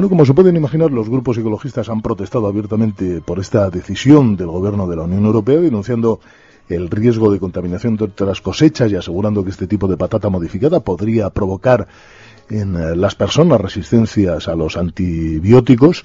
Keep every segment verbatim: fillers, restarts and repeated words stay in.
Bueno, como se pueden imaginar, los grupos ecologistas han protestado abiertamente por esta decisión del gobierno de la Unión Europea, denunciando el riesgo de contaminación de las cosechas y asegurando que este tipo de patata modificada podría provocar en las personas resistencias a los antibióticos.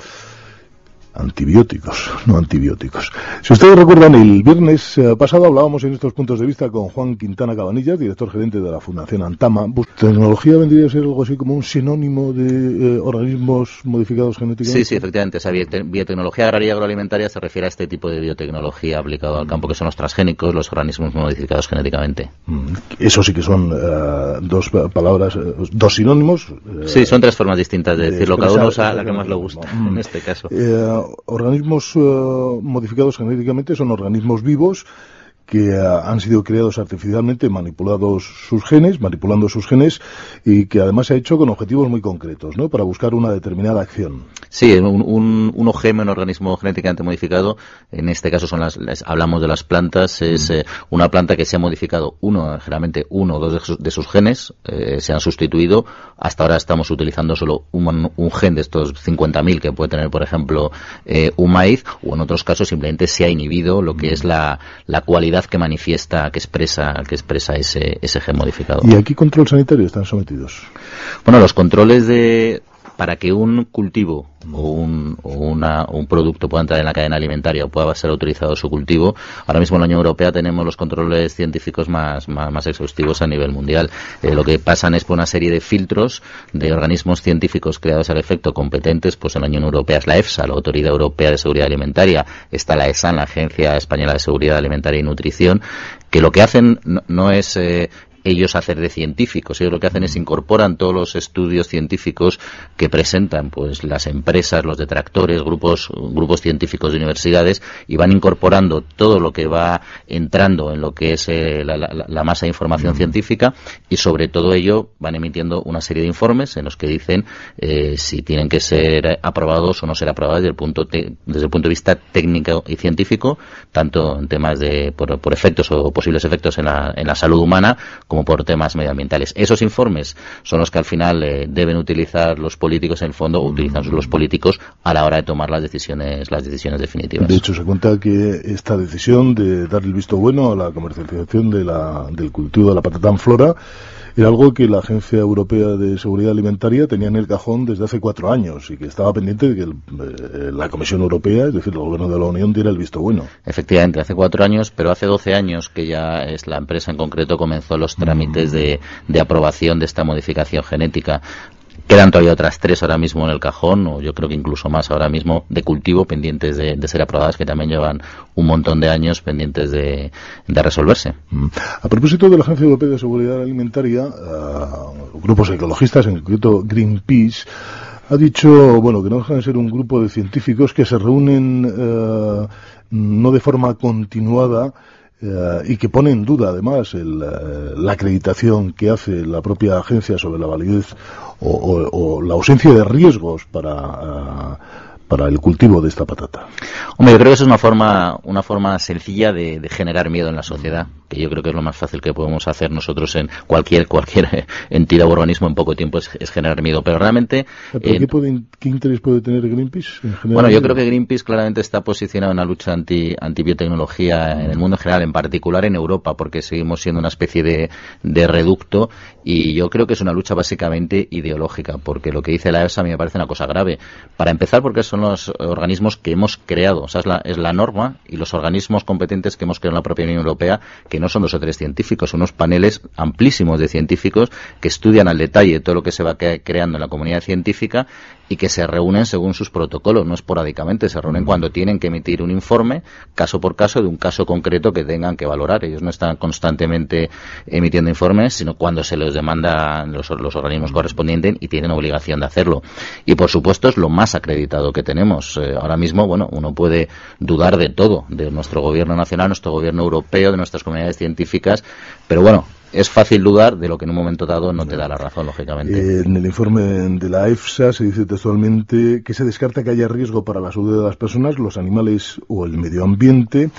Antibióticos, no antibióticos. Si ustedes recuerdan, el viernes pasado hablábamos en estos puntos de vista con Juan Quintana Cabanillas, director gerente de la Fundación Antama. ¿Tecnología vendría a ser algo así como un sinónimo de eh, organismos modificados genéticamente? Sí, sí, efectivamente. Esa biotecnología agraria y agroalimentaria se refiere a este tipo de biotecnología aplicado al campo, que son los transgénicos, los organismos modificados genéticamente. Eso sí que son uh, dos palabras, uh, dos sinónimos. Uh, sí, son tres formas distintas de, de decirlo. Cada uno usa la que más le gusta, mm. en este caso. Uh, organismos uh, modificados genéticamente son organismos vivos que uh, han sido creados artificialmente, manipulados sus genes, manipulando sus genes, y que además se ha hecho con objetivos muy concretos, ¿no? Para buscar una determinada acción. Sí, un, un, un O G M, un organismo genéticamente modificado, en este caso son las, las hablamos de las plantas, es mm. eh, una planta que se ha modificado uno, generalmente uno o dos de sus, de sus genes, eh, se han sustituido. Hasta ahora estamos utilizando solo un, un gen de estos cincuenta mil que puede tener, por ejemplo, eh, un maíz, o en otros casos simplemente se ha inhibido lo que mm. es la, la cualidad que manifiesta, que expresa, que expresa ese, ese gen modificado. ¿Y a qué control sanitario están sometidos? Bueno, los controles de para que un cultivo o un, o una, un producto pueda entrar en la cadena alimentaria o pueda ser autorizado su cultivo, ahora mismo en la Unión Europea tenemos los controles científicos más, más, más exhaustivos a nivel mundial. Eh, lo que pasan es por una serie de filtros de organismos científicos creados al efecto competentes, pues en la Unión Europea es la EFSA, la Autoridad Europea de Seguridad Alimentaria, está la ESA, la Agencia Española de Seguridad Alimentaria y Nutrición, que lo que hacen no, no es eh, ellos hacer de científicos, ellos lo que hacen es incorporan todos los estudios científicos que presentan pues las empresas, los detractores, grupos grupos científicos de universidades, y van incorporando todo lo que va entrando en lo que es eh, la, la, la masa de información mm. científica, y sobre todo ello van emitiendo una serie de informes en los que dicen eh, si tienen que ser aprobados o no ser aprobados desde el punto te, desde el punto de vista técnico y científico, tanto en temas de por, por efectos o posibles efectos en la, en la salud humana como por temas medioambientales. Esos informes son los que al final eh, deben utilizar los políticos, en el fondo, o utilizan los políticos a la hora de tomar las decisiones las decisiones definitivas. De hecho, se cuenta que esta decisión de dar el visto bueno a la comercialización de la, del cultivo de la patata en flora era algo que la Agencia Europea de Seguridad Alimentaria tenía en el cajón desde hace cuatro años y que estaba pendiente de que el, eh, la Comisión Europea, es decir, el Gobierno de la Unión, diera el visto bueno. Efectivamente, hace cuatro años, pero hace doce años que ya es la empresa en concreto comenzó los trámites mm. de, de aprobación de esta modificación genética. Quedan todavía otras tres ahora mismo en el cajón, o yo creo que incluso más ahora mismo, de cultivo, pendientes de, de ser aprobadas, que también llevan un montón de años pendientes de, de resolverse. A propósito de la Agencia Europea de Seguridad Alimentaria, uh, grupos ecologistas, en concreto Greenpeace, ha dicho, bueno, que no dejan de ser un grupo de científicos que se reúnen uh, no de forma continuada, Uh, y que pone en duda además el, uh, la acreditación que hace la propia agencia sobre la validez o, o, o la ausencia de riesgos para uh, para el cultivo de esta patata. Hombre, yo creo que eso es una forma una forma sencilla de, de generar miedo en la sociedad, que yo creo que es lo más fácil que podemos hacer nosotros en cualquier cualquier entidad o organismo en poco tiempo, es, es generar miedo. Pero realmente... ¿Pero eh, qué, puede, ¿Qué interés puede tener Greenpeace en general? Bueno, yo creo que Greenpeace claramente está posicionado en la lucha anti antibiotecnología en el mundo en general, en particular en Europa, porque seguimos siendo una especie de, de reducto, y yo creo que es una lucha básicamente ideológica, porque lo que dice la EFSA a mí me parece una cosa grave. Para empezar, porque son los organismos que hemos creado, o sea, es la, es la norma y los organismos competentes que hemos creado en la propia Unión Europea, que no son dos o tres científicos, son unos paneles amplísimos de científicos que estudian al detalle todo lo que se va creando en la comunidad científica y que se reúnen según sus protocolos, no esporádicamente, se reúnen cuando tienen que emitir un informe, caso por caso, de un caso concreto que tengan que valorar. Ellos no están constantemente emitiendo informes, sino cuando se les demanda los, los organismos correspondientes y tienen obligación de hacerlo. Y por supuesto es lo más acreditado que tenemos. Eh, ahora mismo, bueno, uno puede dudar de todo, de nuestro gobierno nacional, nuestro gobierno europeo, de nuestras comunidades científicas, pero bueno, es fácil dudar de lo que en un momento dado no te da la razón, lógicamente. Eh, en el informe de la EFSA se dice textualmente que se descarta que haya riesgo para la salud de las personas, los animales o el medio ambiente,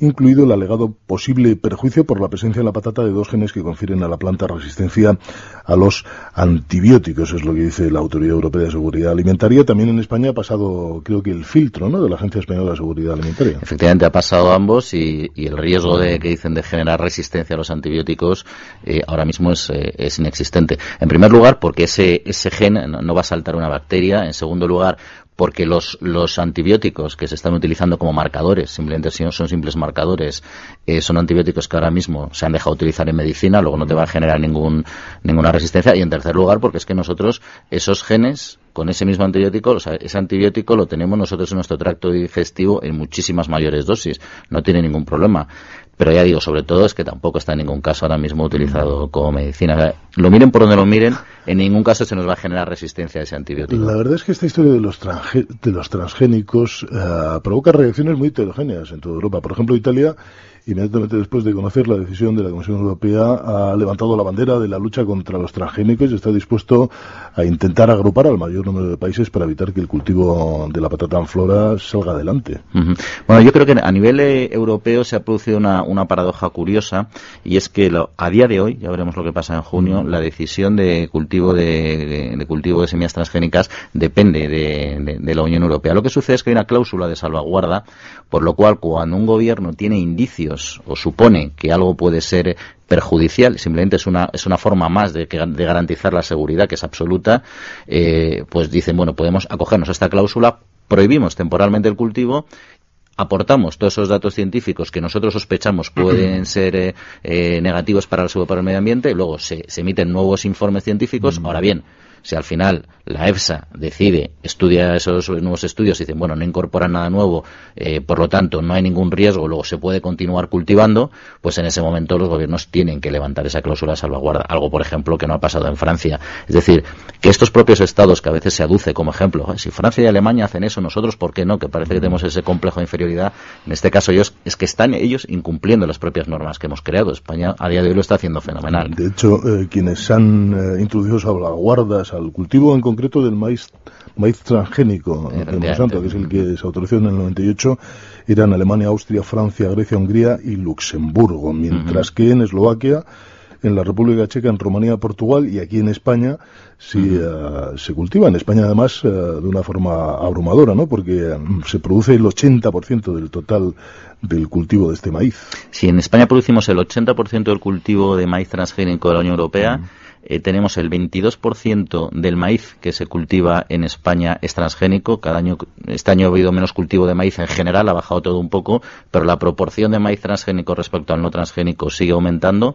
incluido el alegado posible perjuicio por la presencia en la patata de dos genes que confieren a la planta resistencia a los antibióticos, es lo que dice la Autoridad Europea de Seguridad Alimentaria. También en España ha pasado, creo que el filtro, ¿no?, de la Agencia Española de Seguridad Alimentaria. Efectivamente, ha pasado ambos y, y el riesgo de que dicen de generar resistencia a los antibióticos eh, ahora mismo es, eh, es inexistente. En primer lugar, porque ese, ese gen no, no va a saltar una bacteria. En segundo lugar, porque los, los antibióticos que se están utilizando como marcadores, simplemente si no son simples marcadores, eh, son antibióticos que ahora mismo se han dejado utilizar en medicina, luego no te va a generar ningún, ninguna resistencia. Y en tercer lugar, porque es que nosotros esos genes, con ese mismo antibiótico, o sea, ese antibiótico lo tenemos nosotros en nuestro tracto digestivo en muchísimas mayores dosis, no tiene ningún problema. Pero ya digo, sobre todo es que tampoco está en ningún caso ahora mismo utilizado como medicina. O sea, lo miren por donde lo miren, en ningún caso se nos va a generar resistencia a ese antibiótico. La verdad es que esta historia de los, transge- de los transgénicos uh, provoca reacciones muy heterogéneas en toda Europa. Por ejemplo, Italia, inmediatamente después de conocer la decisión de la Comisión Europea, ha levantado la bandera de la lucha contra los transgénicos y está dispuesto a intentar agrupar al mayor número de países para evitar que el cultivo de la patata en flora salga adelante. Uh-huh. Bueno, yo creo que a nivel eh, europeo se ha producido una, una paradoja curiosa, y es que lo, a día de hoy, ya veremos lo que pasa en junio, uh-huh. la decisión de cultivo de, de, de cultivo de semillas transgénicas depende de, de, de la Unión Europea. Lo que sucede es que hay una cláusula de salvaguarda, por lo cual cuando un gobierno tiene indicios o supone que algo puede ser perjudicial, simplemente es una es una forma más de, que, de garantizar la seguridad, que es absoluta, eh, pues dicen, bueno, podemos acogernos a esta cláusula, prohibimos temporalmente el cultivo, aportamos todos esos datos científicos que nosotros sospechamos pueden ser eh, eh, negativos para el, para el medio ambiente, y luego se, se emiten nuevos informes científicos. Mm. Ahora bien, si al final la EFSA decide, estudia esos nuevos estudios y dicen, bueno, no incorporan nada nuevo, eh, por lo tanto no hay ningún riesgo, luego se puede continuar cultivando, pues en ese momento los gobiernos tienen que levantar esa cláusula de salvaguarda. Algo, por ejemplo, que no ha pasado en Francia. Es decir, que estos propios estados que a veces se aduce como ejemplo, si Francia y Alemania hacen eso, nosotros, ¿por qué no? Que parece que tenemos ese complejo de inferioridad. En este caso ellos, es que están ellos incumpliendo las propias normas que hemos creado. España a día de hoy lo está haciendo fenomenal. De hecho, eh, quienes han eh, introducido salvaguardas al cultivo en concreto del maíz maíz transgénico de Monsanto, que es el que se autorizó en el noventa y ocho, eran Alemania, Austria, Francia, Grecia, Hungría y Luxemburgo, mientras uh-huh. que en Eslovaquia, en la República Checa, en Rumanía, Portugal y aquí en España sí uh-huh. uh, se cultiva. En España además uh, de una forma abrumadora, ¿no? Porque um, se produce el ochenta por ciento del total del cultivo de este maíz. Sí, en España producimos el ochenta por ciento del cultivo de maíz transgénico de la Unión Europea. Uh-huh. Eh, tenemos el veintidós por ciento del maíz que se cultiva en España es transgénico. Cada año, este año ha habido menos cultivo de maíz en general, ha bajado todo un poco, pero la proporción de maíz transgénico respecto al no transgénico sigue aumentando.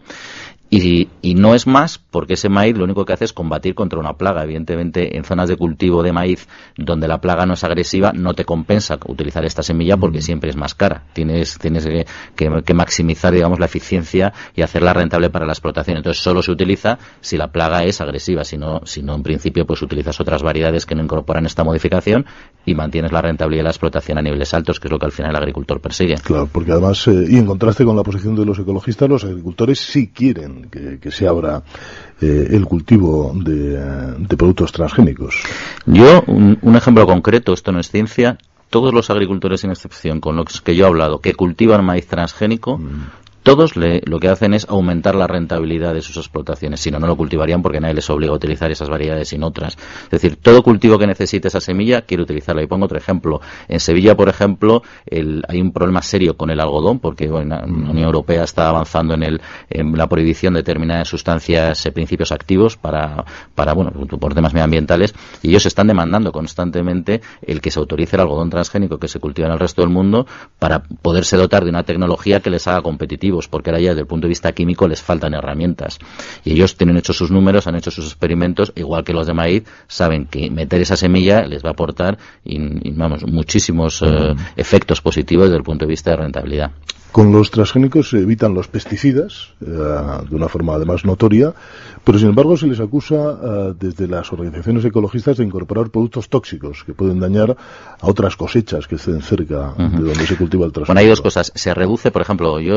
Y, y no es más porque ese maíz lo único que hace es combatir contra una plaga. Evidentemente, en zonas de cultivo de maíz donde la plaga no es agresiva, no te compensa utilizar esta semilla porque siempre es más cara. Tienes, tienes que, que, que maximizar, digamos, la eficiencia y hacerla rentable para la explotación. Entonces, solo se utiliza si la plaga es agresiva. Si no, si no en principio, pues utilizas otras variedades que no incorporan esta modificación y mantienes la rentabilidad de la explotación a niveles altos, que es lo que al final el agricultor persigue. Claro, porque además, eh, y en contraste con la posición de los ecologistas, los agricultores sí quieren Que, que se abra eh, el cultivo de, de productos transgénicos. Yo, un, un ejemplo concreto, esto no es ciencia, todos los agricultores sin excepción con los que yo he hablado que cultivan maíz transgénico, mm. todos le, lo que hacen es aumentar la rentabilidad de sus explotaciones. Si no, no lo cultivarían porque nadie les obliga a utilizar esas variedades sin otras. Es decir, todo cultivo que necesite esa semilla quiere utilizarla. Y pongo otro ejemplo. En Sevilla, por ejemplo, el, hay un problema serio con el algodón porque bueno, la Unión Europea está avanzando en, el, en la prohibición de determinadas sustancias, eh, principios activos para, para, bueno, por temas medioambientales. Y ellos están demandando constantemente el que se autorice el algodón transgénico que se cultiva en el resto del mundo para poderse dotar de una tecnología que les haga competitivos, porque ahora ya desde el punto de vista químico les faltan herramientas. Y ellos tienen hecho sus números, han hecho sus experimentos, igual que los de maíz, saben que meter esa semilla les va a aportar y, y vamos, muchísimos uh-huh. eh, efectos positivos desde el punto de vista de rentabilidad. Con los transgénicos se evitan los pesticidas, eh, de una forma además notoria, pero sin embargo se les acusa eh, desde las organizaciones ecologistas de incorporar productos tóxicos que pueden dañar a otras cosechas que estén cerca uh-huh. de donde se cultiva el transgénico. Bueno, hay dos cosas. Se reduce, por ejemplo, yo siempre me centro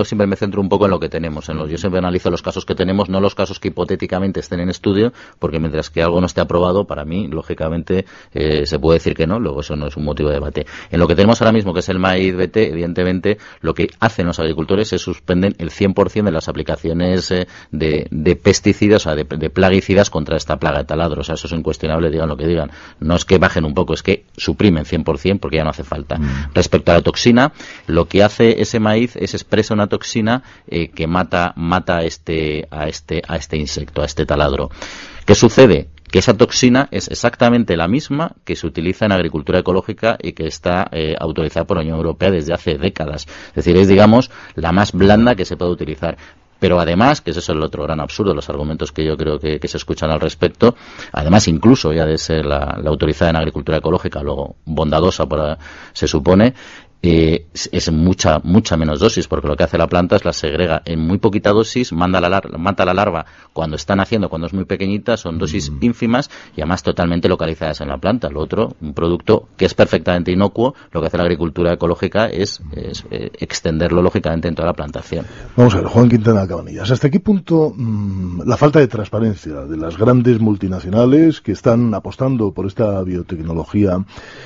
centro un poco en lo que tenemos. En los, yo siempre analizo los casos que tenemos, no los casos que hipotéticamente estén en estudio, porque mientras que algo no esté aprobado, para mí, lógicamente, eh, se puede decir que no, luego eso no es un motivo de debate. En lo que tenemos ahora mismo, que es el maíz B T, evidentemente, lo que hacen los agricultores es suspenden el cien por ciento de las aplicaciones eh, de, de pesticidas, o sea, de, de plaguicidas contra esta plaga de taladro. O sea, eso es incuestionable, digan lo que digan. No es que bajen un poco, es que suprimen cien por ciento porque ya no hace falta. Mm. Respecto a la toxina, lo que hace ese maíz es expresa una toxina eh, que mata mata a este a este a este insecto, a este taladro. ¿Qué sucede? Que esa toxina es exactamente la misma que se utiliza en agricultura ecológica y que está eh, autorizada por la Unión Europea desde hace décadas. Es decir, es, digamos, la más blanda que se puede utilizar. Pero además, que ese es el otro gran absurdo, los argumentos que yo creo que, que se escuchan al respecto, además incluso ya de ser la, la autorizada en agricultura ecológica, luego bondadosa, por, se supone, Eh, es, es mucha mucha menos dosis, porque lo que hace la planta es la segrega en muy poquita dosis, manda la lar- mata la larva cuando está naciendo, cuando es muy pequeñita, son dosis mm. ínfimas y además totalmente localizadas en la planta. Lo otro, un producto que es perfectamente inocuo, lo que hace la agricultura ecológica es, es eh, extenderlo lógicamente en toda la plantación. Vamos a ver, Juan Quintana Cabanillas, ¿hasta qué punto mmm, la falta de transparencia de las grandes multinacionales que están apostando por esta biotecnología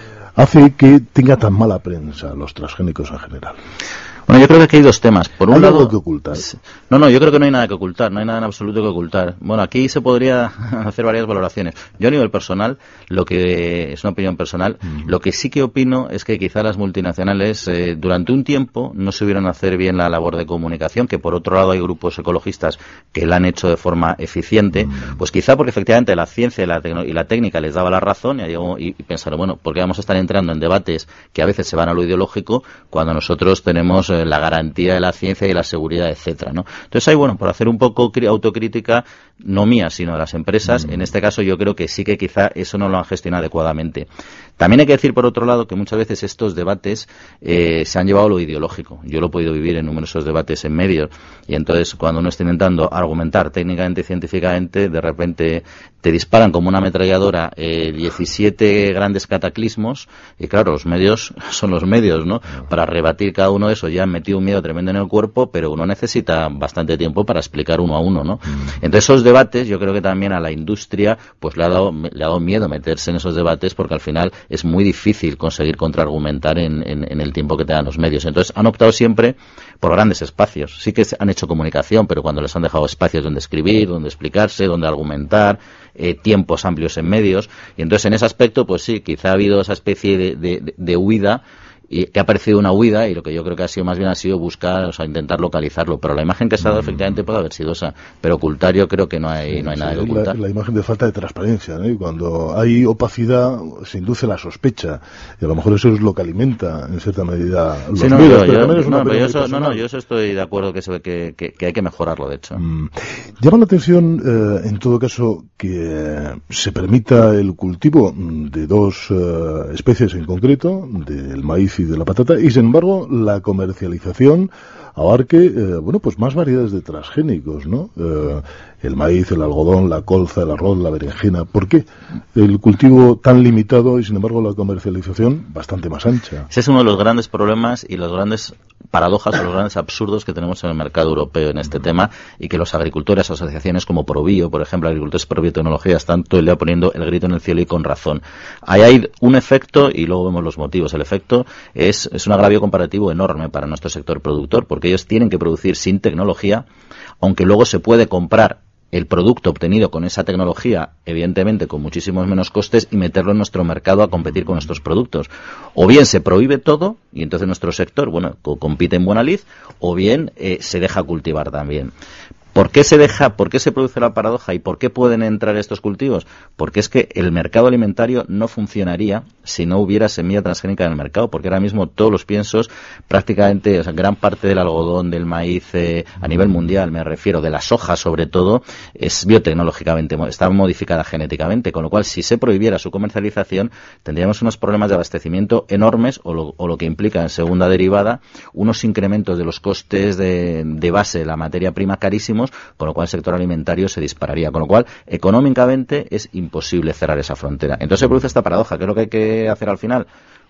hace que tenga tan mala prensa los transgénicos en general? Bueno, yo creo que aquí hay dos temas. Por un ¿Hay lado, algo que ocultar? No, no, yo creo que no hay nada que ocultar, no hay nada en absoluto que ocultar. Bueno, aquí se podría hacer varias valoraciones. Yo a nivel personal, lo que es una opinión personal, mm. lo que sí que opino es que quizá las multinacionales eh, durante un tiempo no supieron hacer bien la labor de comunicación, que por otro lado hay grupos ecologistas que la han hecho de forma eficiente, mm. pues quizá porque efectivamente la ciencia y la, tecno- y la técnica les daba la razón y, y, y pensaron, bueno, ¿por qué vamos a estar entrando en debates que a veces se van a lo ideológico cuando nosotros tenemos la garantía de la ciencia y la seguridad, etcétera, ¿no? Entonces ahí, bueno, por hacer un poco autocrítica, no mía, sino de las empresas, mm. en este caso yo creo que sí que quizá eso no lo han gestionado adecuadamente. También hay que decir, por otro lado, que muchas veces estos debates eh, se han llevado a lo ideológico. Yo lo he podido vivir en numerosos debates en medios, y entonces cuando uno está intentando argumentar técnicamente y científicamente, de repente te disparan como una ametralladora eh, diecisiete grandes cataclismos, y claro, los medios son los medios, ¿no? Para rebatir cada uno de esos ya han metido un miedo tremendo en el cuerpo, pero uno necesita bastante tiempo para explicar uno a uno, ¿no? Entonces esos debates, yo creo que también a la industria pues le ha dado, le ha dado miedo meterse en esos debates, porque al final es muy difícil conseguir contraargumentar en, en, en el tiempo que te dan los medios. Entonces han optado siempre por grandes espacios. Sí que han hecho comunicación, pero cuando les han dejado espacios donde escribir, donde explicarse, donde argumentar, eh, tiempos amplios en medios, y entonces en ese aspecto, pues sí, quizá ha habido esa especie de, de, de huida, y que ha parecido una huida, y lo que yo creo que ha sido más bien ha sido buscar, o sea, intentar localizarlo, pero la imagen que se ha dado mm. efectivamente puede haber sido esa, pero ocultar yo creo que no hay, sí, no hay sí, nada que ocultar. La, la imagen de falta de transparencia, ¿no? Y cuando hay opacidad se induce la sospecha, y a lo mejor eso es lo que alimenta en cierta medida los sí, no, medios, yo, pero yo, también es una no, pero yo eso, no, no, personal. yo eso estoy de acuerdo que, se, que, que, que hay que mejorarlo, de hecho. Mm. Llama la atención, eh, en todo caso, que se permita el cultivo de dos eh, especies en concreto, del maíz y de la patata, y sin embargo la comercialización abarque, eh, bueno, pues más variedades de transgénicos, ¿no? Eh, el maíz, el algodón, la colza, el arroz, la berenjena. ¿Por qué el cultivo tan limitado y sin embargo la comercialización bastante más ancha? Ese es uno de los grandes problemas y los grandes paradojas o los grandes absurdos que tenemos en el mercado europeo en este tema, y que los agricultores, asociaciones como Probio, por ejemplo, agricultores por biotecnología, están todo el día poniendo el grito en el cielo, y con razón. Ahí hay un efecto, y luego vemos los motivos. El efecto es, es un agravio comparativo enorme para nuestro sector productor, porque ellos tienen que producir sin tecnología, aunque luego se puede comprar el producto obtenido con esa tecnología, evidentemente con muchísimos menos costes, y meterlo en nuestro mercado a competir con nuestros productos. O bien se prohíbe todo, y entonces nuestro sector, bueno, co- compite en buena lid, o bien eh, se deja cultivar también. ¿Por qué se deja, por qué se produce la paradoja y por qué pueden entrar estos cultivos? Porque es que el mercado alimentario no funcionaría si no hubiera semilla transgénica en el mercado, porque ahora mismo todos los piensos, prácticamente, o sea, gran parte del algodón, del maíz, eh, a nivel mundial, me refiero, de la soja sobre todo, es biotecnológicamente, está modificada genéticamente, con lo cual si se prohibiera su comercialización, tendríamos unos problemas de abastecimiento enormes, o lo, o lo que implica en segunda derivada, unos incrementos de los costes de, de base de la materia prima carísimos, con lo cual el sector alimentario se dispararía, con lo cual económicamente es imposible cerrar esa frontera. Entonces se produce esta paradoja. ¿Qué es lo que hay que hacer al final?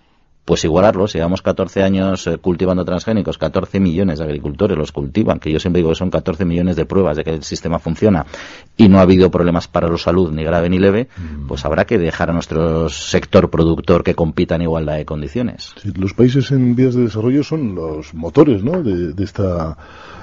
pues igualarlos. Llevamos catorce años eh, cultivando transgénicos, catorce millones de agricultores los cultivan, que yo siempre digo que son catorce millones de pruebas de que el sistema funciona y no ha habido problemas para la salud, ni grave ni leve, mm. pues habrá que dejar a nuestro sector productor que compita en igualdad de condiciones. Sí, los países en vías de desarrollo son los motores, ¿no?, de, de esta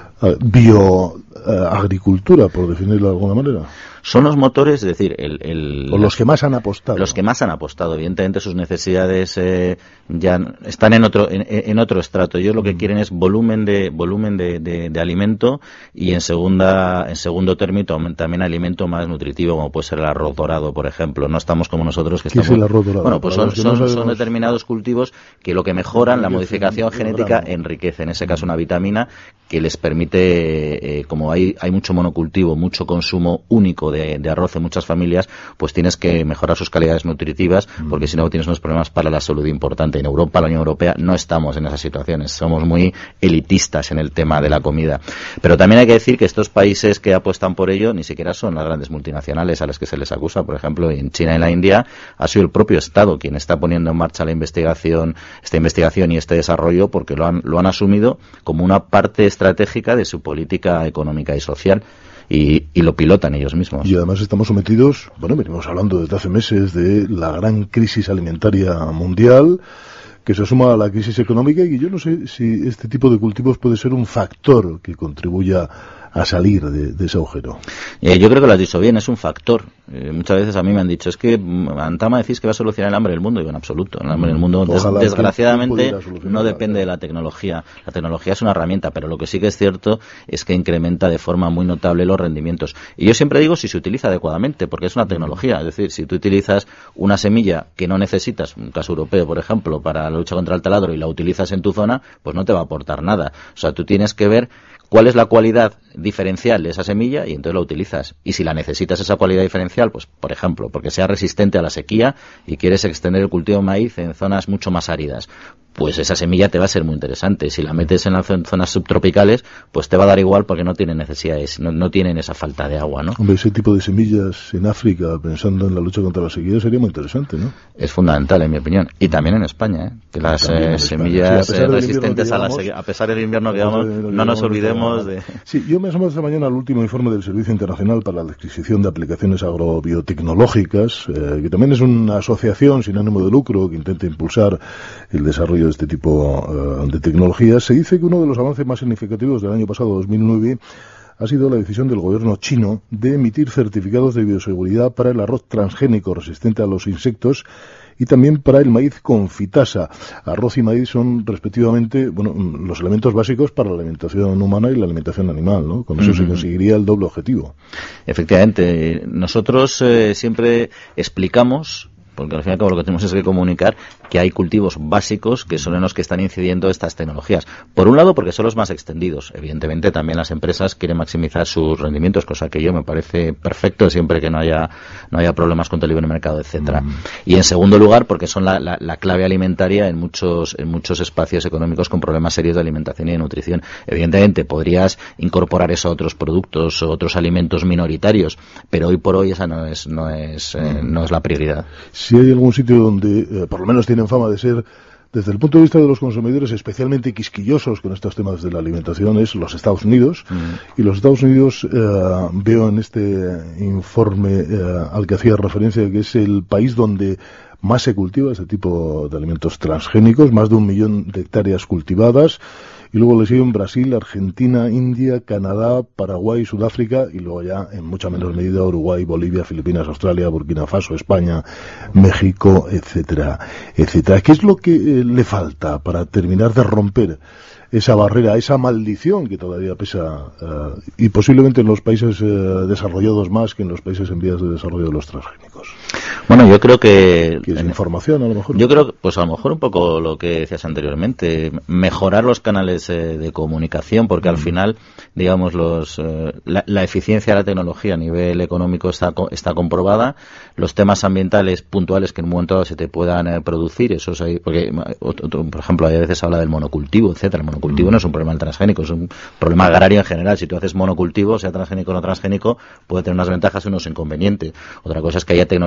bioagricultura, por definirlo de alguna manera. Son los motores, es decir, el, el, o los que más han apostado. Los que más han apostado. Evidentemente sus necesidades eh, ya están en otro en, en otro estrato. Ellos lo que quieren es volumen de volumen de, de, de alimento y en segunda en segundo término también alimento más nutritivo, como puede ser el arroz dorado, por ejemplo. No estamos como nosotros que ¿Qué estamos. es el arroz dorado? Bueno, pues son, son, no sabemos... son determinados cultivos que lo que mejoran, la modificación genética enriquece. En ese caso una vitamina que les permite, eh, como hay hay mucho monocultivo, mucho consumo único De, de arroz en muchas familias, pues tienes que mejorar sus calidades nutritivas, porque si no tienes unos problemas para la salud importantes. En Europa, la Unión Europea, no estamos en esas situaciones, somos muy elitistas en el tema de la comida. Pero también hay que decir que estos países que apuestan por ello ni siquiera son las grandes multinacionales a las que se les acusa. Por ejemplo, en China y en la India ha sido el propio Estado quien está poniendo en marcha la investigación, esta investigación y este desarrollo, porque lo han, lo han asumido como una parte estratégica de su política económica y social. Y, y lo pilotan ellos mismos. Y además estamos sometidos, bueno, venimos hablando desde hace meses de la gran crisis alimentaria mundial, que se suma a la crisis económica, y yo no sé si este tipo de cultivos puede ser un factor que contribuya a salir de, de ese agujero. Eh, yo creo que lo has dicho bien, es un factor. Eh, muchas veces a mí me han dicho, es que Antama decís que va a solucionar el hambre del mundo. Y digo, en absoluto. El hambre del mundo, des, desgraciadamente, no depende de la tecnología. La tecnología es una herramienta, pero lo que sí que es cierto es que incrementa de forma muy notable los rendimientos. Y yo siempre digo si se utiliza adecuadamente, porque es una tecnología. Es decir, si tú utilizas una semilla que no necesitas, un caso europeo, por ejemplo, para la lucha contra el taladro, y la utilizas en tu zona, pues no te va a aportar nada. O sea, tú tienes que ver cuál es la cualidad diferencial de esa semilla y entonces la utilizas. Y si la necesitas esa cualidad diferencial, pues por ejemplo, porque sea resistente a la sequía y quieres extender el cultivo de maíz en zonas mucho más áridas, pues esa semilla te va a ser muy interesante. Si la metes en las zonas subtropicales, pues te va a dar igual porque no tienen necesidades, no, no tienen esa falta de agua, ¿no? Hombre, ese tipo de semillas en África, pensando en la lucha contra la sequía, sería muy interesante, ¿no? Es fundamental, en mi opinión. Y también en España, ¿eh? Que las eh, semillas sí, resistentes a la sequía, a pesar del invierno que vamos, no nos olvidemos de... Sí, yo me asomo esta mañana al último informe del Servicio Internacional para la Adquisición de Aplicaciones Agrobiotecnológicas, eh, que también es una asociación sin ánimo de lucro que intenta impulsar el desarrollo de este tipo de tecnologías. Se dice que uno de los avances más significativos del año pasado, dos mil nueve, ha sido la decisión del gobierno chino de emitir certificados de bioseguridad para el arroz transgénico resistente a los insectos y también para el maíz con fitasa. Arroz y maíz son respectivamente, bueno, los elementos básicos para la alimentación humana y la alimentación animal, ¿no? Con eso uh-huh. se conseguiría el doble objetivo. Efectivamente, nosotros eh, siempre explicamos, porque al fin y al cabo lo que tenemos es que comunicar que hay cultivos básicos que son en los que están incidiendo estas tecnologías. Por un lado, porque son los más extendidos. Evidentemente, también las empresas quieren maximizar sus rendimientos, cosa que yo me parece perfecto, siempre que no haya no haya problemas con el libre mercado, etcétera. Mm. Y en segundo lugar, porque son la, la, la clave alimentaria en muchos en muchos espacios económicos con problemas serios de alimentación y de nutrición. Evidentemente, podrías incorporar eso a otros productos o otros alimentos minoritarios, pero hoy por hoy esa no es no es eh, no es la prioridad. Si hay algún sitio donde, eh, por lo menos tienen fama de ser, desde el punto de vista de los consumidores, especialmente quisquillosos con estos temas de la alimentación, es los Estados Unidos. Mm. Y los Estados Unidos, eh, veo en este informe eh, al que hacía referencia, que es el país donde más se cultiva este tipo de alimentos transgénicos, más de un millón de hectáreas cultivadas. Y luego le siguen Brasil, Argentina, India, Canadá, Paraguay, Sudáfrica, y luego ya en mucha menor medida Uruguay, Bolivia, Filipinas, Australia, Burkina Faso, España, México, etcétera, etcétera. ¿Qué es lo que eh, le falta para terminar de romper esa barrera, esa maldición que todavía pesa, uh, y posiblemente en los países uh, desarrollados más que en los países en vías de desarrollo de los transgénicos? Bueno, yo creo que... ¿Quieres información a lo mejor? Yo creo, pues a lo mejor un poco lo que decías anteriormente, mejorar los canales eh, de comunicación, porque mm. al final, digamos, los eh, la, la eficiencia de la tecnología a nivel económico está está comprobada, los temas ambientales puntuales que en un momento dado se te puedan eh, producir, eso es ahí, porque, otro, por ejemplo, hay veces habla del monocultivo, etcétera. El monocultivo mm. no es un problema del transgénico, es un problema agrario en general. Si tú haces monocultivo, sea transgénico o no transgénico, puede tener unas ventajas y unos inconvenientes. Otra cosa es que haya tecnologías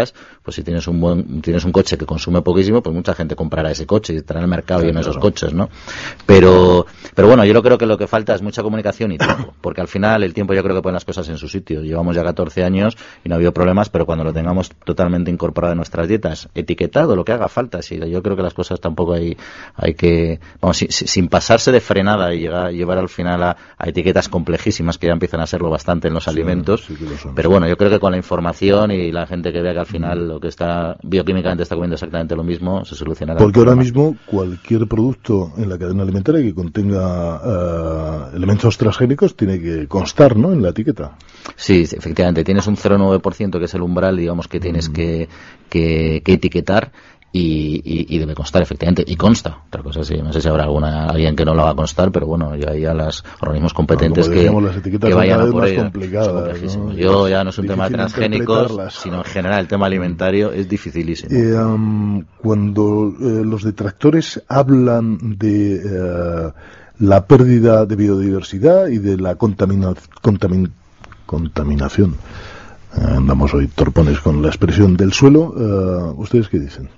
etiquetas, pues si tienes un buen, tienes un coche que consume poquísimo, pues mucha gente comprará ese coche y estará en el mercado y en esos coches, ¿no? Pero, pero bueno, yo creo que lo que falta es mucha comunicación y tiempo, porque al final el tiempo yo creo que pone las cosas en su sitio. Llevamos ya catorce años y no ha habido problemas, pero cuando lo tengamos totalmente incorporado en nuestras dietas, etiquetado, lo que haga falta, sí, yo creo que las cosas tampoco hay, hay que, vamos, si, si, sin pasarse de frenada y llegar, llevar al final a, a etiquetas complejísimas que ya empiezan a serlo bastante en los sí, alimentos, sí son, pero bueno, yo creo que con la información y la gente que vea que al final lo que está bioquímicamente está comiendo exactamente lo mismo, se solucionará. Porque ahora mismo cualquier producto en la cadena alimentaria que contenga uh, elementos transgénicos tiene que constar, ¿no?, en la etiqueta. Sí, efectivamente, tienes un cero coma nueve por ciento que es el umbral, digamos, que tienes mm. que, que, que etiquetar. Y, y, y debe constar, efectivamente, y consta. Otra cosa sí, no sé si habrá alguna alguien que no lo va a constar, pero bueno, ya hay a los organismos competentes no, que, que vayan a por ello. ¿No? Yo ya no es un tema de transgénicos, sino en general el tema alimentario es dificilísimo. Eh, um, cuando eh, los detractores hablan de eh, la pérdida de biodiversidad y de la contamina, contamin, contaminación, eh, andamos hoy torpones con la expresión del suelo, eh, ¿ustedes qué dicen?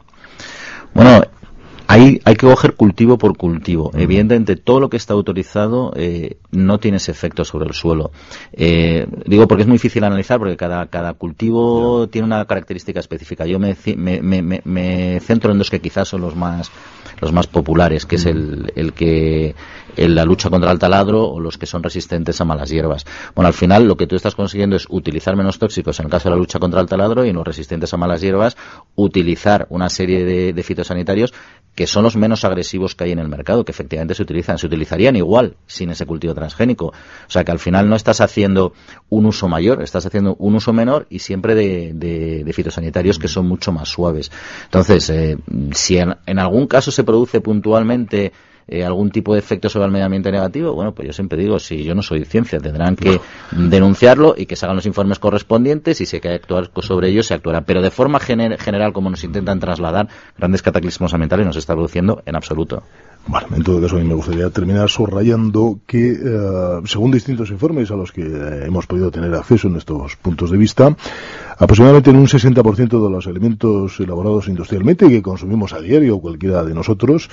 Bueno, hay, hay que coger cultivo por cultivo. Evidentemente, todo lo que está autorizado eh, no tiene ese efecto sobre el suelo. Eh, digo porque es muy difícil analizar, porque cada, cada cultivo tiene una característica específica. Yo me, me, me, me centro en dos que quizás son los más los más populares, que es el, el que el, la lucha contra el taladro o los que son resistentes a malas hierbas. Bueno, al final lo que tú estás consiguiendo es utilizar menos tóxicos en el caso de la lucha contra el taladro, y en los resistentes a malas hierbas utilizar una serie de, de fitosanitarios que son los menos agresivos que hay en el mercado, que efectivamente se utilizan, se utilizarían igual sin ese cultivo transgénico. O sea que al final no estás haciendo un uso mayor, estás haciendo un uso menor y siempre de, de, de fitosanitarios que son mucho más suaves. Entonces, eh, si en, en algún caso se produce puntualmente Eh, algún tipo de efecto sobre el medio ambiente negativo, bueno, pues yo siempre digo, si yo no soy ciencia, tendrán que no. denunciarlo y que se hagan los informes correspondientes, y si hay que actuar sobre ello, se actuará. Pero de forma gener- general, como nos intentan trasladar, grandes cataclismos ambientales no se está produciendo en absoluto. Bueno, en todo caso, a mí me gustaría terminar subrayando que, eh, según distintos informes a los que eh, hemos podido tener acceso en estos puntos de vista, aproximadamente en un sesenta por ciento de los alimentos elaborados industrialmente y que consumimos a diario cualquiera de nosotros,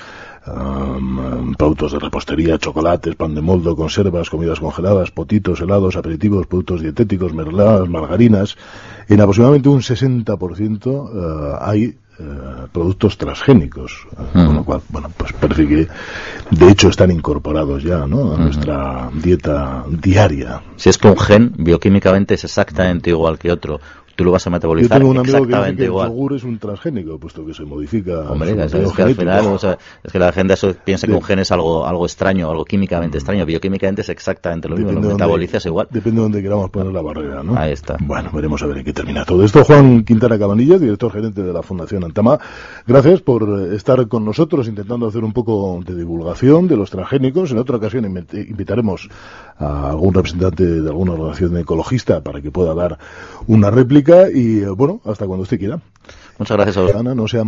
um, productos de repostería, chocolates, pan de moldo, conservas, comidas congeladas, potitos, helados, aperitivos, productos dietéticos, mermeladas, margarinas, en aproximadamente un sesenta por ciento uh, hay Uh, productos transgénicos, uh, mm. con lo cual, bueno, pues parece que de hecho están incorporados ya, ¿no?, a mm. nuestra dieta diaria. Si es que un gen bioquímicamente es exactamente igual que otro, tú lo vas a metabolizar exactamente igual. Yo tengo un amigo que dice que igual. El yogur es un transgénico, puesto que se modifica. Hombre, es, es que al final, o sea, es que la gente eso piensa que un gen es algo algo extraño, algo químicamente mm. extraño. Bioquímicamente es exactamente lo mismo, lo metabolizas igual. Depende de donde queramos poner la barrera, ¿no? Ahí está. Bueno, veremos a ver en qué termina todo esto. Juan Quintana Cabanillas, director gerente de la Fundación Antama, gracias por estar con nosotros intentando hacer un poco de divulgación de los transgénicos. En otra ocasión invitaremos a algún representante de alguna organización ecologista para que pueda dar una réplica y, bueno, hasta cuando usted quiera. Muchas gracias a vosotros. Ana, no sea